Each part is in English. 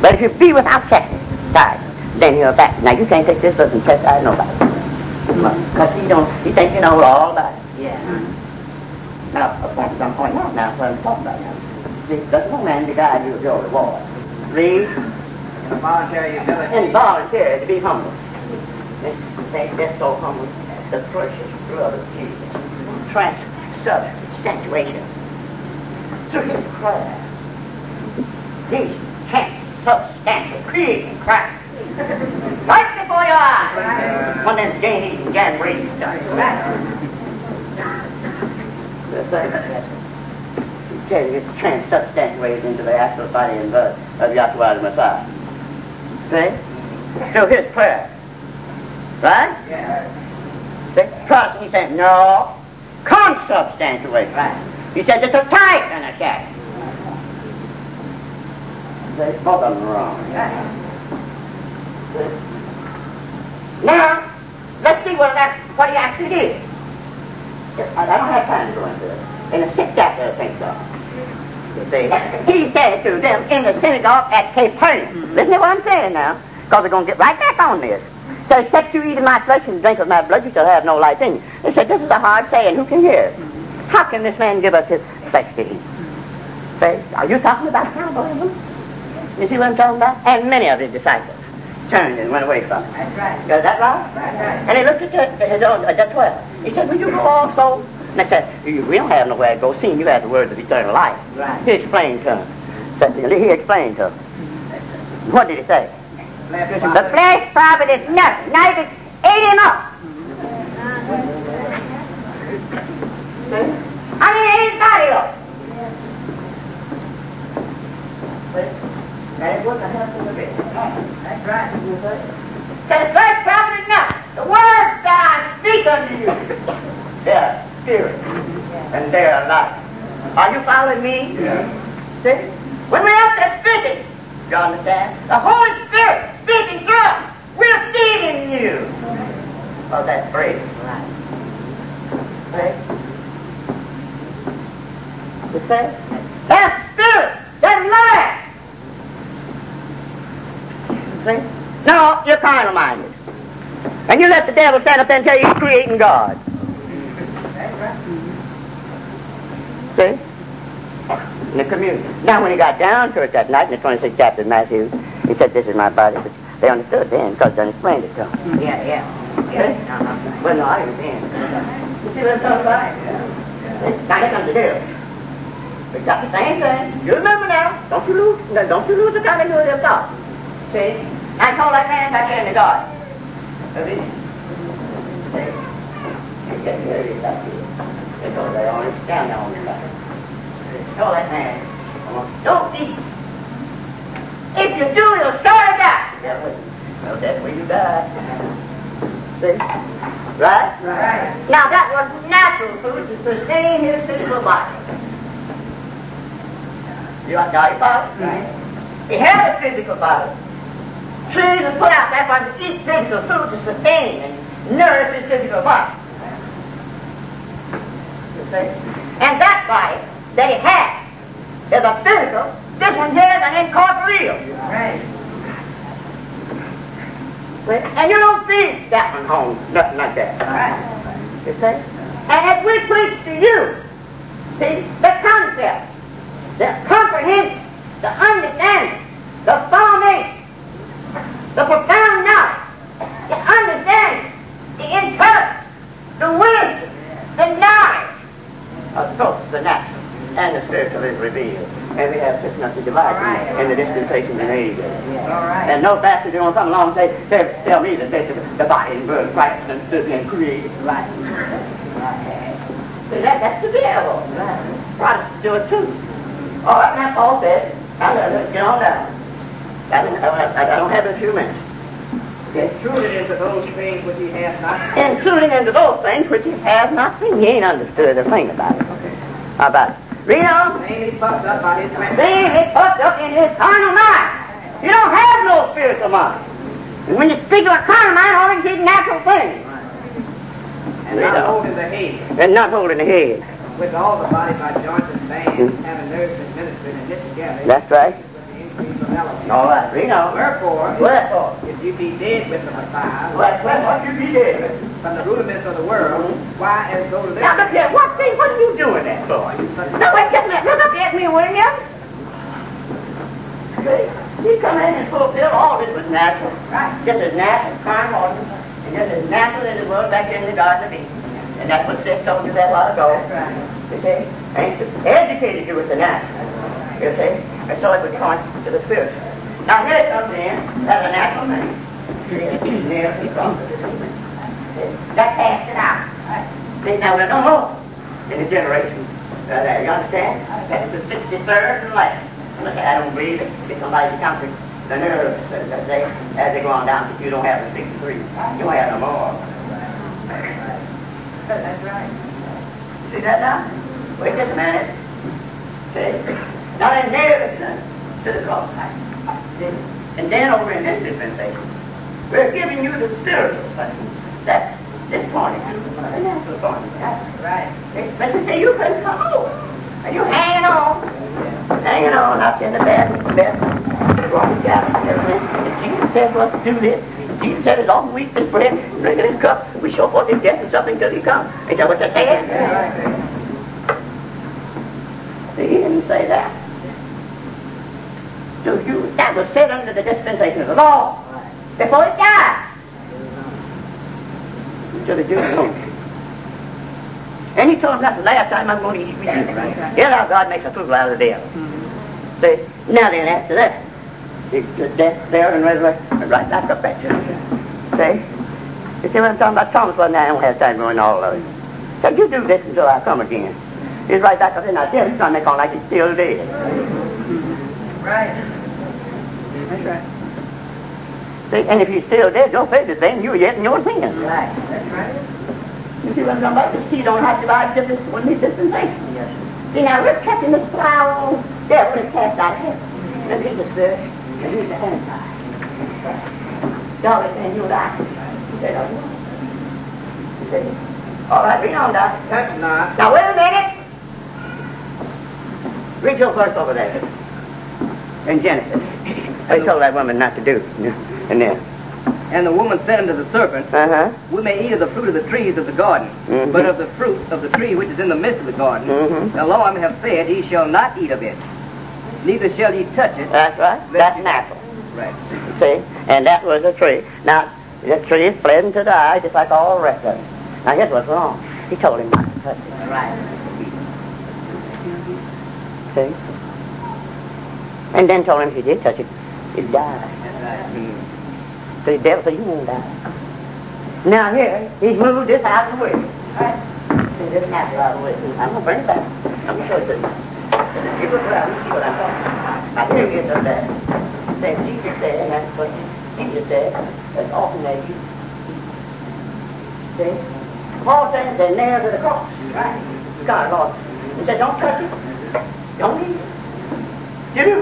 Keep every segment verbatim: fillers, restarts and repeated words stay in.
But if you be without chastisement, then you're back. Now you can't take this up and chastise nobody. Because he don't, he thinks you know all about it. Yeah. Now, that's what I'm pointing out now, what I'm talking about now. See, does no man guide you with your reward? Read. Involuntary humility. Involuntary to be humble. That's so humble. The precious blood of Jesus. Transubstantiation. Through his prayer. He's transubstantial, creating Christ. Right before your eyes. Right. When them Janus and Jambres started. It's transubstantiated into the astral body and blood of Yahshua the Messiah. See? Through his prayer. Right? Yeah. See? Trust, he said, no. Consubstantiate. Right. He said, it's a type and a shadow. See? Both of them are wrong. Yeah. Now, let's see what that what he actually did. I don't have time to go into it. In the sixth chapter of Saint John. You see, he said to them in the synagogue at Capernaum. Mm-hmm. Listen to what I'm saying now, because we're going to get right back on this. So, except you eat of my flesh and drink of my blood, you shall have no life in you. They said, this is a hard saying. Who can hear it? Mm-hmm. How can this man give us his flesh to eat? Say, are you talking about cannibalism? You see what I'm talking about? And many of his disciples turned and went away from him. That's right. Is that right? That's right. And he looked at the, his own, uh, the twelve. He said, will you go also? And they said, we don't have nowhere to go, seeing you have the words of eternal life. Right. He explained to them. He explained to them. What did he say? The flesh profited nothing. Now you can eat him up. I mean, eat his body up. That is what the hell is the That's right. The flesh profited nothing. The words that I speak unto you, they are spirit, and they are life. Are you following me? Yeah. See? When we're up there speaking, you understand? The Holy Spirit speaking through us. We're feeding you. Oh, that's free. Right. See? You see? That's spirit. That's life. See? No, you're carnal minded. And you let the devil stand up there and tell you he's creating God. See? In the communion. Now when he got down to it that night in the twenty-sixth chapter of Matthew, he said, this is my body. But they understood then because they explained it to them. Yeah, yeah. See? Well, no, I understand. You see what I'm talking about? Now here comes the devil. We got the same thing. You remember now. Don't you lose, no, don't you lose the continuity of thought. See? I told that man back there in the garden. See? See? He's getting very back here. Because they only stand on the side. Told that man, don't eat. If you do, you'll surely die. No, that's where you die. See? Right? Right. Now that was natural food to sustain his physical body. You got God, you follow? Right. He had a physical body. Trees was put out there for him to eat physical food to sustain and nourish his physical body. You see? And that body that he had is a physical. This one here is an incorporeal. Right. And you don't feed that one home, nothing like that. Right. You see? And as we preach to you, see, the concept, the comprehension, the understanding, the formation, the profound knowledge, the understanding, the intelligence, the wisdom, the knowledge of both the natural and the spiritual is revealed. And we have six months to divide right. in the dispensation and age. Yeah. All right. And no bastard going to come along and say, say, tell me that the, the body and blood of Christ and stood and created. Right. Right. See, that, that's the devil. Right. Protestants do it too. All right, now Paul said, now let's get on down. I don't, I, I don't have a few minutes. Intruded into those things which he has not seen. Intruding into those things which he has not seen. He ain't understood a thing about it. Okay. How about it? Read on. Mainly puffed up by his mind. Mainly puffed up in his carnal mind. You don't have no spiritual mind. And when you speak of a carnal mind, all you see is natural things. And not holding the head. And not holding the head. With all the body by joints and veins, mm-hmm. having nerves administered and knit together. That's right. All right, read on. Wherefore, Wherefore, if you be dead with the Messiah, wherefore you be dead. from the rudiments of the world, why as though living? Now look here, what thing, what are you doing that for? Now wait just a minute, look up here at me, will you? See, he come in and fulfill all this was natural. Right. Just as natural as prime water, and just as natural as it was back in the Garden of Eden. And that's what Seth told you that a while ago. Right. You see? And he educated you with the natural. You see? And so it would point to the spiritual. Now here it comes in as a natural man. That cast it out. See, now there's no more in the generation. Uh, there, you understand? That's the sixty-third and last. Look, I don't believe it. Get somebody to count the nerves uh, that they, as they go on down, if you don't have the sixty-three. You don't have no more. That's right. See that now? Wait just a minute. See? Now then, there it is to the cross. And then over in this dispensation, we're giving you the spiritual thing. That's this point. The natural point. That's right. But you say you couldn't come over. And you're hanging on. Hanging on up in the bed. bed. And Jesus said for us to do this. Jesus said, as often we eat this bread, drink this cup, we show forth his death and something till he comes. Is that what they said? See, he didn't say that. So you, that was said under the dispensation of the law before it died. So the Jews know. And he told them that's the last time I'm going to eat with you. Here's how God makes a fool out of the devil. Mm-hmm. See, now then after that, it's the death, burial, and resurrection, and right back up back to it. See? You see what I'm talking about? Thomas wasn't there, I don't have time going all of it. So you do this until I come again. He's right back up in that death, he's trying to make on like he's still dead. Right. That's right. See, and if you're still dead, your faith is dead, and you're yet in your sins. Right. That's right. You see what I'm talking about? The seed don't have to lie just this one dispensation. Yes. See, now we're catching this flower devil is cast out of heaven. And he's the spirit, and he's the Antichrist. God is saying, you and I. He said, oh, you see? All right, read on, Doc. That's not. Now, wait a minute. Read your verse over there. In Genesis. They told that woman not to do. And then. And the woman said unto the serpent, uh-huh. We may eat of the fruit of the trees of the garden, mm-hmm. but of the fruit of the tree which is in the midst of the garden, mm-hmm. the Lord have said, Ye shall not eat of it, neither shall ye touch it. That's right. That's natural. Right. See? And that was a tree. Now, the tree is pleasant to the eye, just like all the rest of it. Now, here's what's wrong. He told him not to touch it. Right. See? And then told him if he did touch it, he'd die. That's right. Mm. So the devil said, you won't die. Now here, he's moved this out of the way. Right? See, this natural out of the way. I'm going to bring it back. I'm going to show it to you. You look around and see what I'm talking about. Now here he is up there. Say, Jesus said, and that's what Jesus said, as often as you see? Paul said they're nailed to the cross. Right? God, Lord. He said, don't touch it. Don't eat it. Do.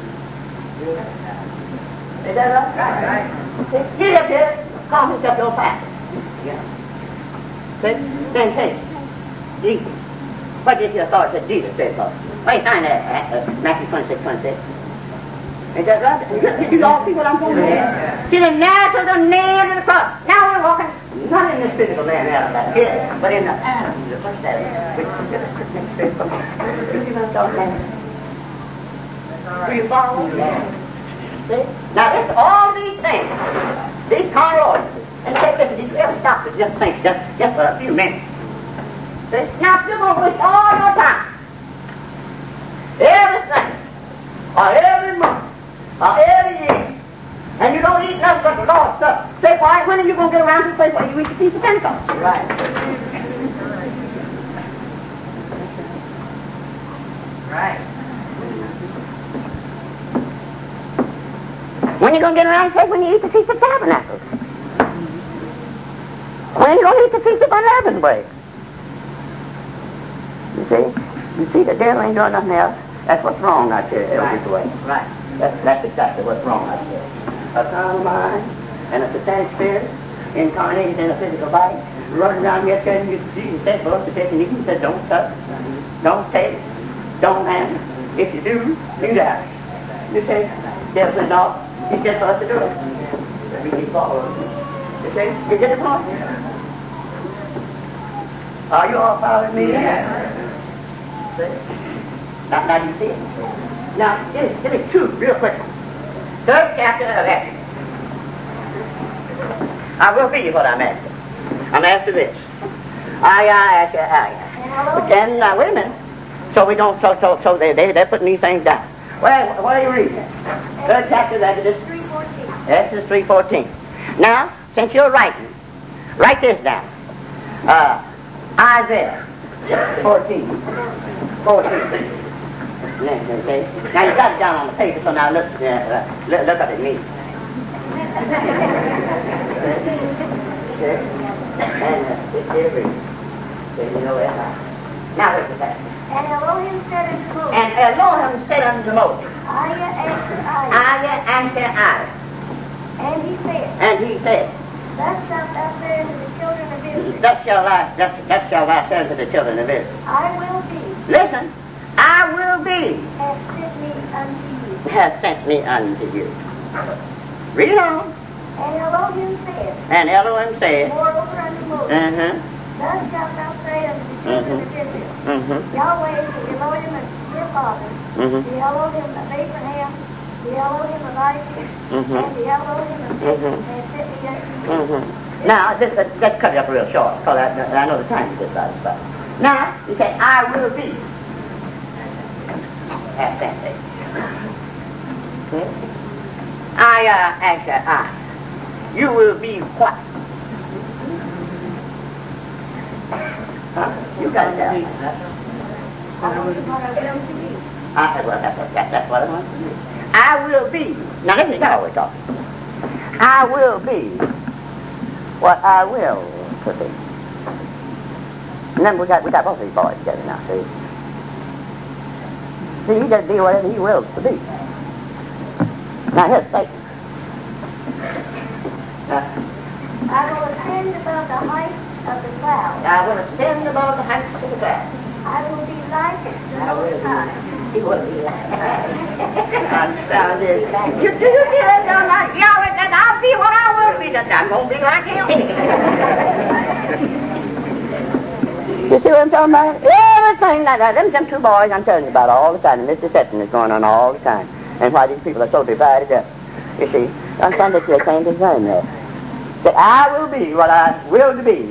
Is that right? Right, right. See, get up here, call himself your pastor. Yeah. See? Then say, Jesus. What did the authority that Jesus said for? Wait, find that at uh, Matthew twenty-six, twenty-six. Is that right? Did you all see what I'm saying? Yeah. See, the natural, the nail of the cross. Now we're walking, not in this physical man out of that here, but in the Adam, the first Adam, which is just a Christian spirit from God. You see what I'm talking about? Do you follow me? See? Now, it's all these things, these carnal ordinances, and take this, did you ever stop to just think, just, just for a few minutes? See? Now, you're going to waste all your time, everything, or every month, or every year, and you don't eat nothing but the Lord's stuff. Say, why, when are you going to get around to the place where you eat the piece of Pentecost? Right. Right. When are you going to get around and say, when you eat the Feast of Tabernacles? When are you going to eat the Feast of Unleavened Bread? You see? You see, the devil ain't doing nothing else. That's what's wrong out there, every right. way. Right. That's, that's exactly what's wrong out there. A carnal mind and a satanic spirit incarnated in a physical body running around here telling you, Jesus said, below the taking you. He said, don't touch, don't take, don't handle. If you do, you die. You see? There's a dog. He just for us to do it. We keep following. You see? You get the point? Are you all following me? Yeah. See? Now, now you see it. Now, give me, give me two real quick. Third chapter of Exodus. I will be what I'm after. I'm after this. I, I, after I. But then, uh, wait a minute. So we don't, so, so, so they, they, they're putting these things down. Well, what are you reading? Third chapter of Exodus. three fourteen. Exodus three fourteen. Now, since you're writing, write this down. Uh, Isaiah fourteen. fourteen. Okay. Now you got it down on the paper, so now look, uh, uh, look, look at me. Okay. And uh, this here reads. Then you know that. Now look at that. And Elohim said unto Moses. And Elohim said unto Moses. Aya answered Aya. Aya answered Aya. And he said. And he said. Thus shalt thou say unto the children of Israel. Thus shall I, thus, thus shall I say unto the children of Israel. I will be. Listen. I will be. Has sent me unto you. Has sent me unto you. Read it on. And Elohim said. And Elohim said. Moreover unto Moses. Uh-huh. Thus shalt thou say unto the children of Israel. Mm-hmm. Yahweh, the Elohim of your fathers, Mm-hmm. the Elohim of Abraham, the Elohim of Isaac, Mm-hmm. and the Elohim of Jacob, Mm-hmm. has sent me unto you. Mm-hmm. Now, this, let's, let's cut it up real short, because I, I know the time is just about to stop. Now, you say, I will be. That's that thing. Okay? I, uh, answer, I. You will be what? Huh? You got it down. I will be what I will to be. I, well, that's, what- that, that's what I want to do. I will be. Now, listen, y'all always talking. I will be what I will to be. And then we got, we got both these boys together now, see? See, he doesn't be whatever he wills to be. Now, here's Satan. Uh, I will ascend above the height of the clouds. I will ascend above the heights of the clouds. I will be like the I will Most High. He will be like that. You do you feel it? Yahweh said, I'll be what I will be. I'm going to be like him. You see what I'm talking about? Everything like that. Them, them two boys I'm telling you about all the time. And this deception is going on all the time. And why these people are so divided up. You see, I'm trying to say the same thing there. That I will be what I will to be.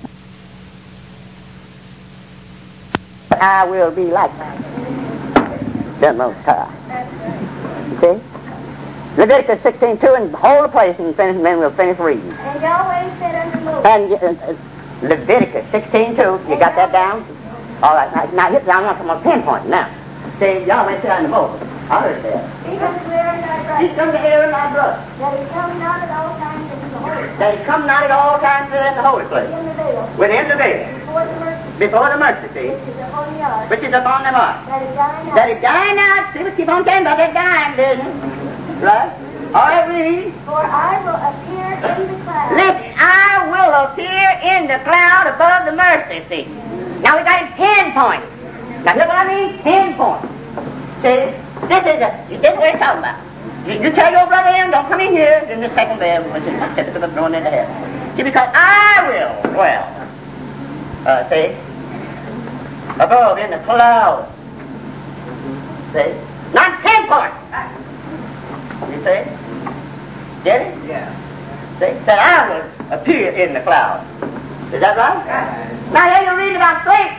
I will be like the Most High. You see? Leviticus sixteen two, and hold the place and finish, and then we'll finish reading. And Yahweh said unto Moses. And uh, uh, Leviticus sixteen two, you got that down? All right, now, now hit down one from a pinpoint now. See, Yahweh said unto Moses. I heard that. Speak unto Aaron thy He brother, come to Aaron my brother, that he come not at all times into the holy place, that he come not at all times to the holy place, in the veil, within the veil, before the mercy, before the mercy seat, which is upon the ark, which is upon the mark. that he die not. That he die not. See, we keep on saying about that dying, doesn't it? Right? All right, read. For I will appear in the clouds. Listen, I will appear in the cloud above the mercy seat. Now we got it ten points. Now hear what I mean? Ten points. See, this is a, this is what we're talking about. You, you tell your brother him, don't come in here in the second bed, which is the typical of going into heaven. See, because I will dwell. Uh, see? Above in the cloud. See? Not ten points. You see? Get it? Yeah. See? That I will appear in the cloud. Is that right? Yeah. Now here you read about Satan.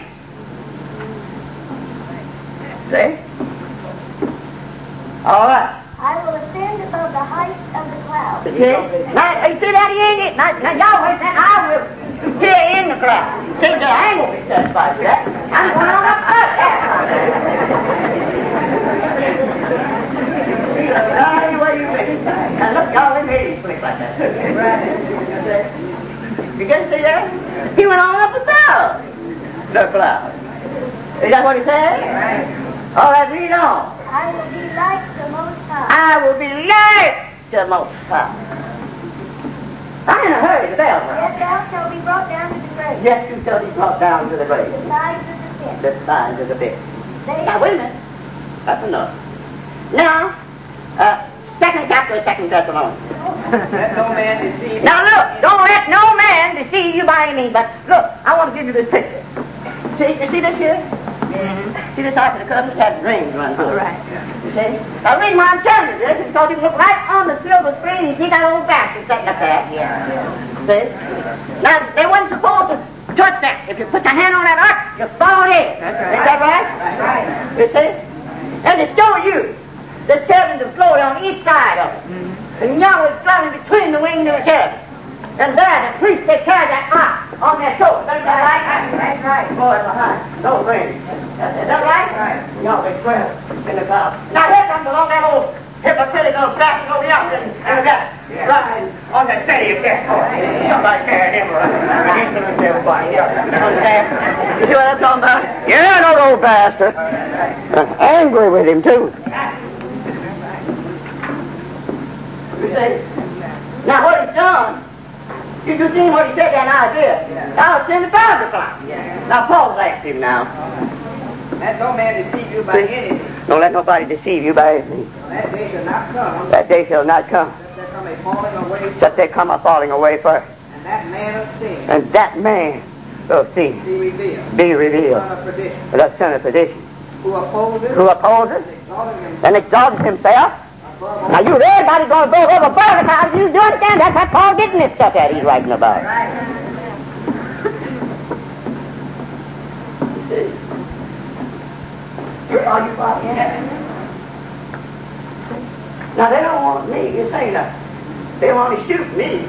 See? All right. I will ascend above the height of the clouds. See? Now, you see that he ain't it? Now, now Yahweh said, I will appear in the cloud. See, I ain't going to be satisfied with that. I'm going on up there. Now, anyway, you ready? Now, look, y'all in here, you flick like that. You get to see that? He went on up above the cloud. Is that what he said? All right, read on. I will be like the Most High. I will be like the Most High. I'm in a hurry, the bell rang. Yet thou shalt be brought down to the grave. Yes, you shall be brought down to the grave. The sides of the pit. The sides of the pit. They Now, wait a minute. That's enough. Now, Uh, second chapter of Second Thessalonians. Let no man deceive you. Now look, don't let no man deceive you by any means. But look, I want to give you this picture. See, you see this here? Mm-hmm. See this Ark of the Covenant? It has rings running through it. Right. You see? Now the reason why I'm telling you this is because you can look right on the silver screen and see that old basket sitting up there. Yeah. See? Now, they weren't supposed to touch that. If you put your hand on that ark, you fall in. That's right. Is that right? That's right. You see? And to show you the cherubim of glory on each side of it. Mm-hmm. And Yahweh is flying between the wings of the cherubim. And there, the priests, they carry that ark on their shoulders. Is that right? That's right. Boy, behind. No rings. Is that right? Right. Yahweh twelve in the cloud. Now here comes along that old hypocritical bastard over yonder and that riding on that city of death. Somebody carried him around. He's going to everybody. Understand? You see what I'm talking about? Yeah, no old bastard. I'm angry with him, too. You see? Now what he's done, you just seen what he said that idea. I'll send the power to fly. Now Paul's asked him now. Let no man deceive you by See? anything. Don't let nobody deceive you by anything. That day shall not come. That day shall not come. That there come a falling away. That they come a falling away first. And that man of sin. And that man of sin Be revealed. be revealed. Son of perdition. The son of perdition. Who opposes. Who opposes Exalting himself. and exalts himself. Now you read about it going to go over Barnabas. You do understand that's what Paul getting this stuff at he's writing about. Are you following? Now they don't want me. You say that. They want to shoot me.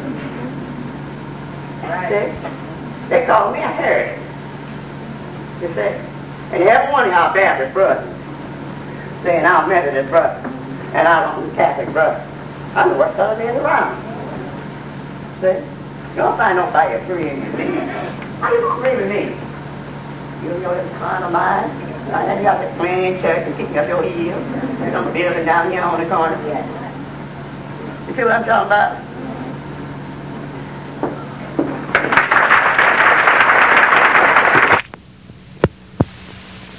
They, they call me a heretic. You see? And every one of y'all Baptist brothers saying I'm Methodist brother and I'm Catholic brother. I'm the worst color man around. See? You don't find nobody agreeing with me. How you gonna agree with me? You know this kind of mind? And then you got to playing in church and kicking up your heels. There's some building down here on the corner. You see what I'm talking about?